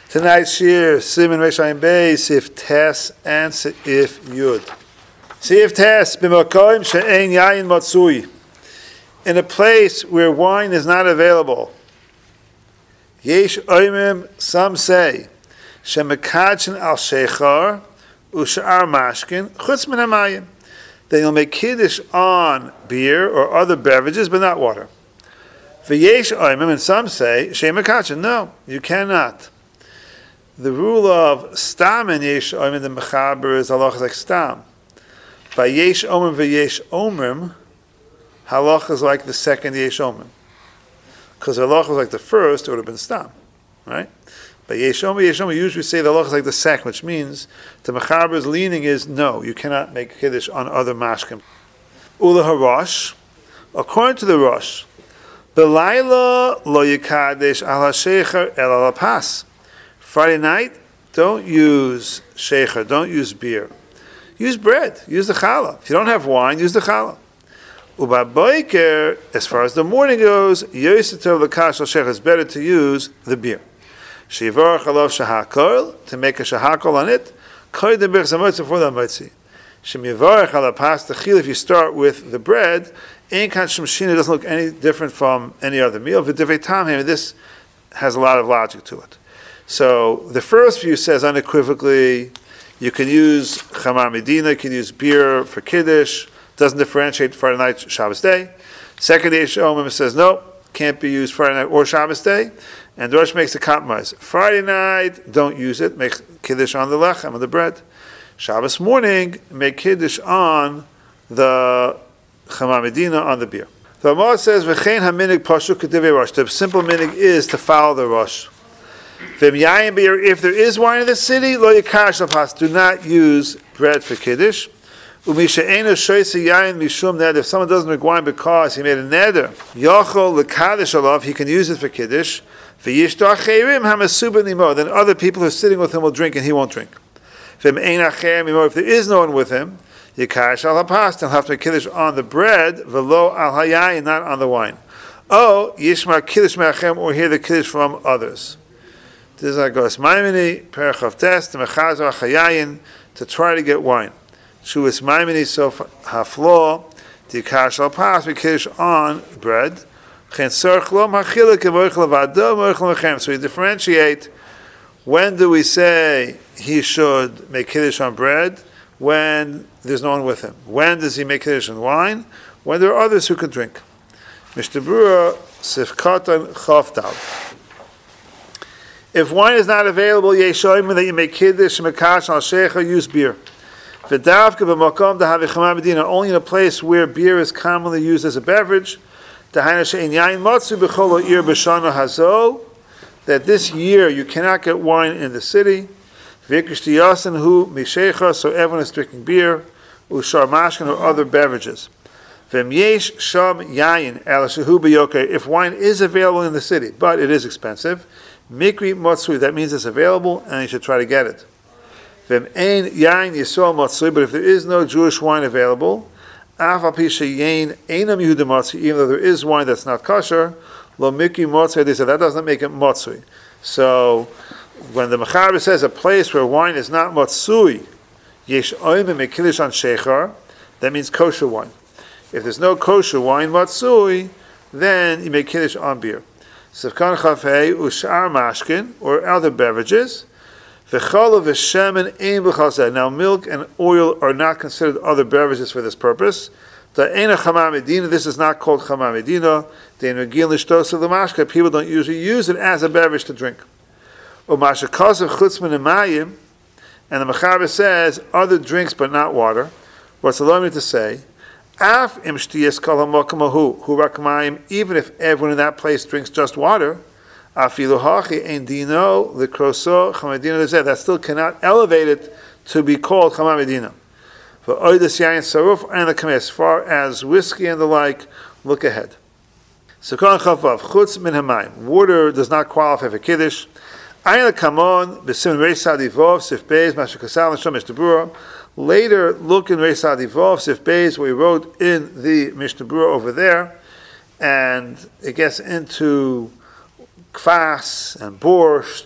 Tonight's shir, Siman Reish Ayin Beis, Sif Tes and Sif Yud. Sif Tes, b'makom she'ein yayin matzui. In a place where wine is not available. Yesh oimim, some say, she'mekadchen al shechar, u'sha'ar mashkin, chutz min hamayim. Then you'll make kiddush on beer or other beverages, but not water. V'yesh oimim, and some say, she'mekadchen, no, you cannot. The rule of stam and yesh omrim, the mechaber is halachas like stam. By yesh omrim v'yesh omrim, halach is like the second yesh omrim. Because halach is like the first, it would have been stam, right? By yesh omrim, we usually say the halach is like the second, which means the mechaber's leaning is no, you cannot make kiddush on other mashkim. Ula harosh, according to the Rosh, belayla lo yikadesh al hashecher el al pas. Friday night, don't use shecher, don't use beer. Use bread, use the challah. If you don't have wine, use the challah. Uba boiker, as far as the morning goes, yositov l'kash al shecher, it's better to use the beer. Shivar chalav shahakol, to make a shahakol on it, koy de berch zamotzi for the motzi. Shemivar chalav pas techil, if you start with the bread, ein kan shemshina, doesn't look any different from any other meal. V'divei tamim, this has a lot of logic to it. So the first view says unequivocally, you can use chamar medina, you can use beer for kiddush, doesn't differentiate Friday night, Shabbos day. Second Yesh Omrim says no, can't be used Friday night or Shabbos day, and Rosh makes a compromise. Friday night, don't use it, make kiddush on the lechem, on the bread. Shabbos morning, make kiddush on the chamar medina, on the beer. The Ramah says, v'chein haminig pasuk kedivei Rosh. The simple minig is to follow the Rosh. If there is wine in the city, lo yikash lapas, do not use bread for kiddush. If someone doesn't drink wine because he made a neder, yochol lekadosh alav, he can use it for kiddush. Then other people who are sitting with him will drink and he won't drink. If there is no one with him, yikash alapas, they'll have to make kiddush on the bread, velo al hayayin, not on the wine. Oh, yishmar kiddush me'achem, or hear the kiddush from others. This is how it goes. Maimini, Perach Test, Mechazo Achayayin, to try to get wine. Shuvis Maimini, so Haflo, the Kash al Pas, we kiddush on bread. So we differentiate, when do we say he should make kiddush on bread? When there's no one with him. When does he make kiddush on wine? When there are others who can drink. Mr. Brewer, Sifkatan Chavdal. If wine is not available, yeshoim that you make kiddush mekash al shecha, use beer. V'davka b'makom dahavi chamar medina, only in a place where beer is commonly used as a beverage. Dahaina she'in yain matzu b'chol ir b'shana hazo, that this year you cannot get wine in the city. V'yikish tiyasin hu mishecha, so everyone is drinking beer, ushar mashkin or other beverages. V'em yesh sham yain el shehu b'yoker, if wine is available in the city, but it is expensive. Mikri matzui, that means it's available and you should try to get it. V'em ein yain yisrael matzui, but if there is no Jewish wine available, af al pi sheyein einam Yehuda matzui, even though there is wine that's not kosher, lo mikri matzui, they said that doesn't make it matzui. So when the mechaber says a place where wine is not matzui, yesh oimim mekiddush on shechar, that means kosher wine. If there's no kosher wine matzui, then you make kiddush on beer. Sivkan chafei ushar mashkin, or other beverages. V'chalav v'shemen ein b'chaseh. Now milk and oil are not considered other beverages for this purpose. The ein chamar medina, this is not called chamar medina. The negin l'shtos of the mashka, people don't usually use it as a beverage to drink. Umashakasav chutz min hamayim, and the mechaber says other drinks but not water. What's allowing me to say? Af im shtiyas kol hamakamahu hu rak mayim, even if everyone in that place drinks just water, afilu hachi ein dino l'kroso chamar medina, that still cannot elevate it to be called chamar medina. For oidas yayin saruf and the kameh, as far as whiskey and the like, look ahead. Sekon chavav chutz min hamayim, water does not qualify for kiddush. Ayin kamon b'sim reish sadivov sif beis mashakasal nishom Mr. Brewer. Later, look in Reish Adivov, Sif Beis, where he wrote in the Mishnah Berurah over there, and it gets into kvass and borscht,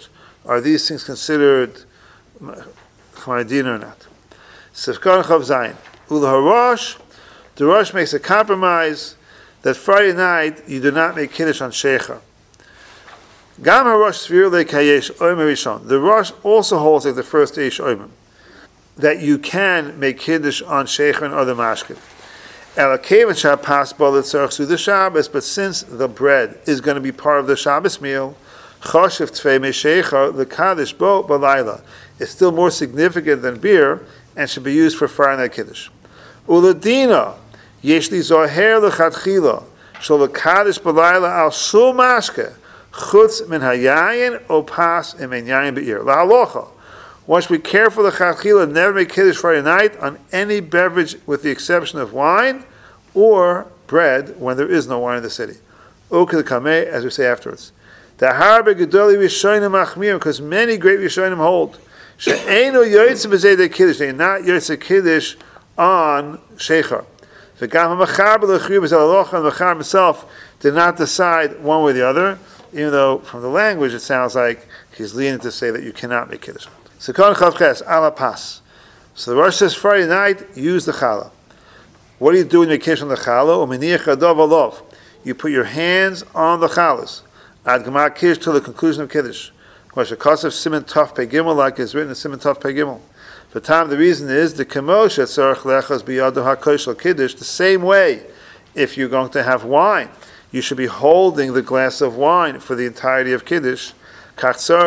Are these things considered Chamadin or not? Sifkan Chav Zayin. Ulaharosh, the Rosh makes a compromise that Friday night you do not make Kiddush on Shecha. Gam HaRosh Svir Le'Kayesh Omer Rishon. The Rosh also holds like the first Eish Omer, that you can make Kiddush on Shecha and other mashkin. Elakevan Shabbos Bolitzarch through the Shabbos, but since the bread is going to be part of the Shabbos meal, Choshev Tvei Meshecha, the Kaddish Bo Balayla, is still more significant than beer and should be used for Friday night Kiddush. Uladina, Yeshli Zoher Lechatchila, Shol Kaddish Balayla Al Shul Mashke, Chutz Min Hayayin Opas Emen Yayin Be'ir. Lahalocha. One should be careful the Chatchila never make Kiddush Friday night on any beverage with the exception of wine or bread when there is no wine in the city. Oke the Kameh, as we say afterwards. The Harbe Gedoli Rishonim Machmir, because many great Rishonim hold. She'eino Yotzei B'Zei Kiddush, they are not Yotzei Kiddush on Shechar. V'gam HaMachaber L'Chriv B'Zei Alocha, and the Machaber himself did not decide one way or the other, even though from the language it sounds like he's leaning to say that you cannot make Kiddush. Sekon Chavches, ala pas. So the Rosh says Friday night, use the challah. What do you do when you make Kiddush on the challah? Umeniach adav alov. You put your hands on the challahs. Ad Gemar Kiddush till the conclusion of Kiddush. Kosev Siman Tov Pei Gimel, like is written in Siman Tov Pei Gimel. For time, the reason is the Kemosh Tzarech Lechas Biyado HaKoshel Kiddush. The same way, if you're going to have wine, you should be holding the glass of wine for the entirety of Kiddush. So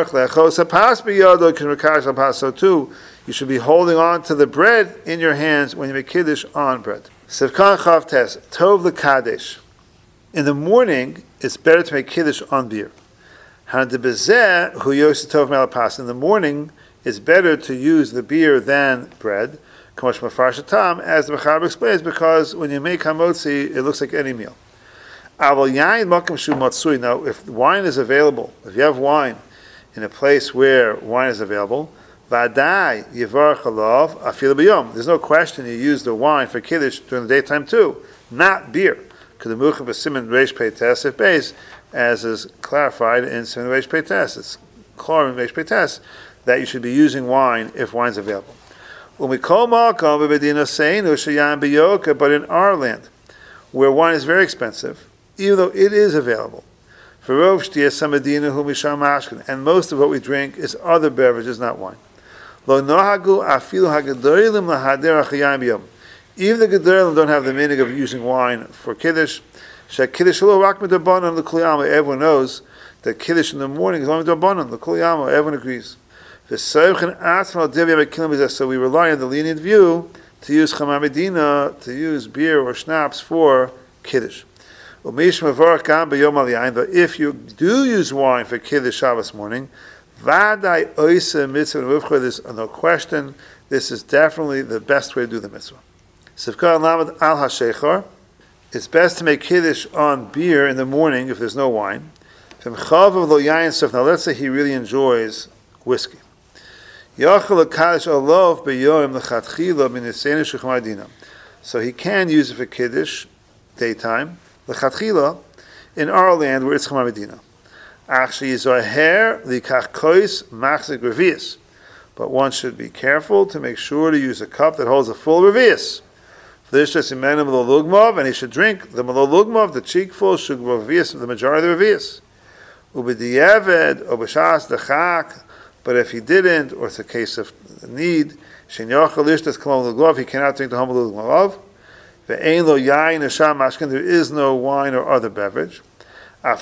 too, you should be holding on to the bread in your hands when you make Kiddush on bread. Sevkan Chavtes, Tov L'Kadesh. In the morning, it's better to make Kiddush on beer. In the morning, it's better to use the beer than bread, as the Mechaber explains, because when you make Hamotzi, it looks like any meal. Now, if wine is available, if you have wine in a place where wine is available, there's no question you use the wine for Kiddush during the daytime too, not beer. As is clarified in Siman Reish Peites, it's chlorine Reish Peites, that you should be using wine if wine is available. But in our land, where wine is very expensive, even though it is available, and most of what we drink is other beverages, not wine. Even the Gedolim don't have the meaning of using wine for Kiddush. Everyone knows that Kiddush in the morning is only D'Rabbanan. Everyone agrees. So we rely on the lenient view to use Chamar Medina, to use beer or schnapps for Kiddush. But if you do use wine for Kiddush Shabbos morning, there's no question, this is definitely the best way to do the mitzvah. It's best to make Kiddush on beer in the morning if there's no wine. Now let's say he really enjoys whiskey. So he can use it for Kiddush daytime, l'chatchila, in our land where it's Chamar Medina. But one should be careful to make sure to use a cup that holds a full revius. This just and he should drink the malol lugmav, the cheekful shugma revius, the majority of the revius. Ubediyeved obashas dechak. But if he didn't, or it's a case of need, he cannot drink the humble lugmav. There is no wine or other beverage. Then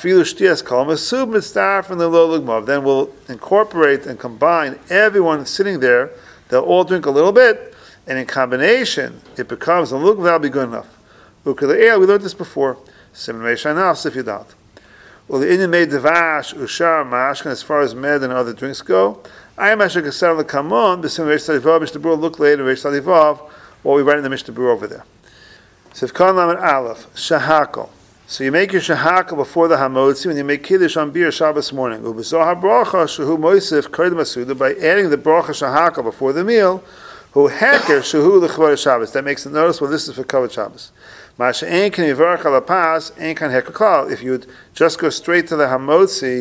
we'll incorporate and combine everyone sitting there. They'll all drink a little bit, and in combination, it becomes a lugmav. That'll be good enough. We learned this before. Siman Reish Anaf, if you doubt. Well, the Indian made devash ushar mashkan as far as med and other drinks go. I am actually concerned with Kamon. B'sim Reish Talivav Mishnah Berurah. Look later Reish Talivav what we write in the Mishnah Berurah over there. Sivkan Lamed Aleph Shahakol. So you make your shahakol before the hamotzi when you make kiddush on beer Shabbos morning. Ubezah bracha shehu moisif kodem asuda, by adding the bracha shahakol before the meal. Who heker shehu lechvod Shabbos. That makes it noticeable. This is for kavod Shabbos. If you would just go straight to the hamotzi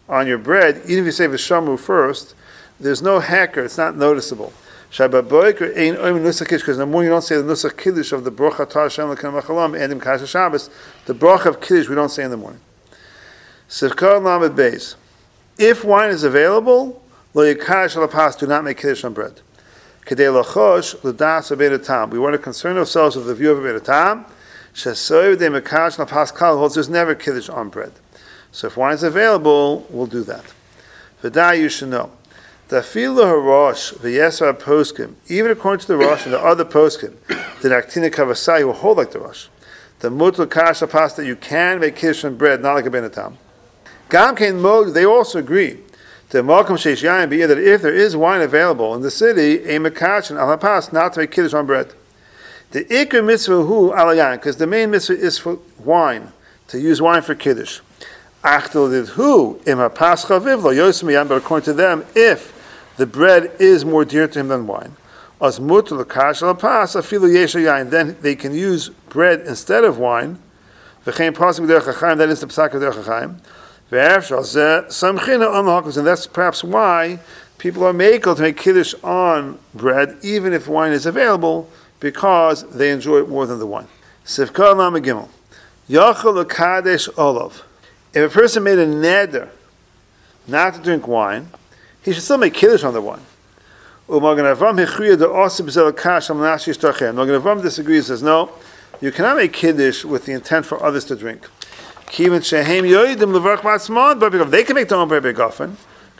on your bread, even if you say v'shamu first, there's no hacker, it's not noticeable. Because in the morning you don't say the nusach kiddush of the brocha tar Hashem l'kan machalam and in kasha Shabbos. The brocha of kiddush we don't say in the morning. Sivkar lamed beis. If wine is available, lo yikash alapas, do not make kiddush on bread. Kedei lachosh l'das abed tam. We want to concern ourselves with the view of abed tam. Shesoy de mekash alapas kal holds there's never kiddush on bread. So if wine is available, we'll do that. V'day you should know. Even according to the Rosh and the other poskim, the Naktina Kavasai who hold like the Rosh, the mutal kasha pasta you can make kiddush on bread, not like a benatam. Gam kein mod, they also agree that if there is wine available in the city, a mekashin al hapas not to make kiddush on bread. The ikar mitzvah hu alayan, because the main mitzvah is for wine, to use wine for kiddush. Achtel did who im hapas chaviv lo yosem, but according to them, if the bread is more dear to him than wine, as mutar l'kash l'pas afilu yesha yain, then they can use bread instead of wine. V'chein pasuk derech hachaim, that is the psak of derech hachaim. V'erfshal zeh samchina on the hakos, and that's perhaps why people are makel to make kiddush on bread, even if wine is available, because they enjoy it more than the wine. Sivkar lam gimel yachol l'kadesh olav. If a person made a neder not to drink wine, he should still make kiddush on the wine. Magen Avraham disagrees, says, no, you cannot make kiddush with the intent for others to drink. They can make their own bread begofen.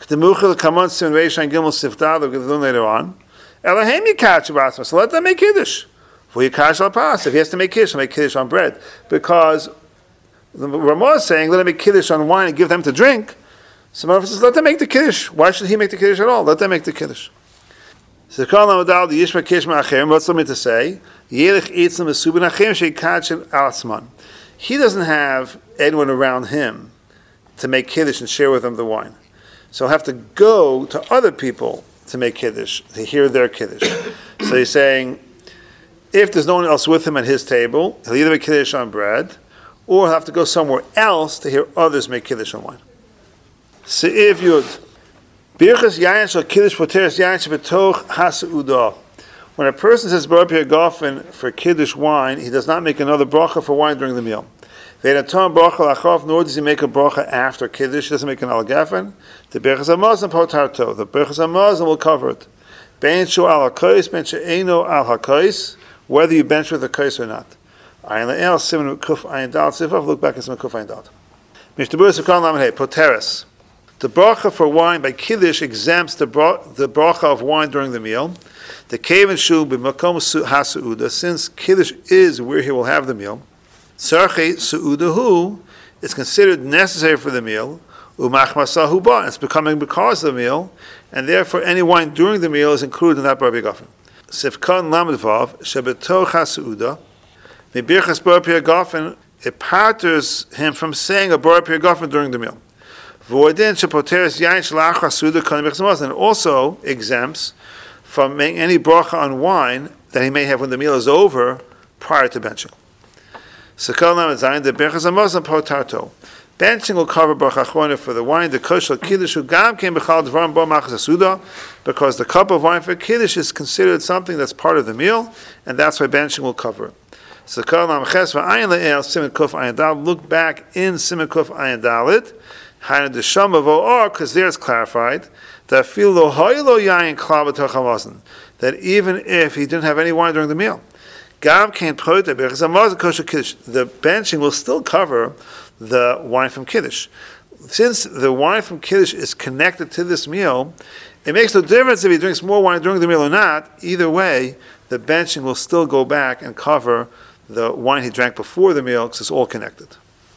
Later on. So let them make kiddush. If he has to make kiddush, he'll make kiddush on bread. Because the Ramah is saying, let them make kiddush on wine and give them to drink. Some of us says, let them make the kiddush. Why should he make the kiddush at all? Let them make the kiddush. So what's it mean to say? He doesn't have anyone around him to make kiddush and share with them the wine. So he'll have to go to other people to make kiddush, to hear their kiddush. So he's saying, if there's no one else with him at his table, he'll either make kiddush on bread, or he'll have to go somewhere else to hear others make kiddush on wine. Se'iv Yud. Birchas yayin shel kiddush poteres yayin shebetoch haseudah. When a person says bar pirgafen for kiddush wine, he does not make another bracha for wine during the meal. Ve'natam bracha lachov, nor does he make a bracha after kiddush. He doesn't make an alagafen. The birchas hamazon potarto. The birchas hamazon will cover it. Ben shu al hakos, ben she'eno al hakos, whether you bench with a kos or not. Ayin le'el siman kuf ayin dal. Sifav, look back at siman kuf ayin dal. Mishtabur sekran lamed poteres. The bracha for wine by kiddush exempts the bracha of wine during the meal. The kaven shu b'makom haseuda, since kiddush is where he will have the meal. Sarche seudahu is considered necessary for the meal. Umachmasahu ba, it's becoming because of the meal, and therefore any wine during the meal is included in that bar bigafen. Sifkan lamedvav shebetoch haseuda mebirchas bar pirgafen, it parters him from saying a bar pirgafen during the meal. And also exempts from making any bracha on wine that he may have when the meal is over prior to benching. Benching will cover bracha achrona for the wine. The kosher kiddush gam came b'chal dvarim bo machas asuda, because the cup of wine for kiddush is considered something that's part of the meal, and that's why benching will cover it. Look back in Siman Kuf Ayin Dalet. Because there it's clarified that even if he didn't have any wine during the meal, the benching will still cover the wine from Kiddush. Since the wine from Kiddush is connected to this meal, it makes no difference if he drinks more wine during the meal or not. Either way, the benching will still go back and cover the wine he drank before the meal because it's all connected.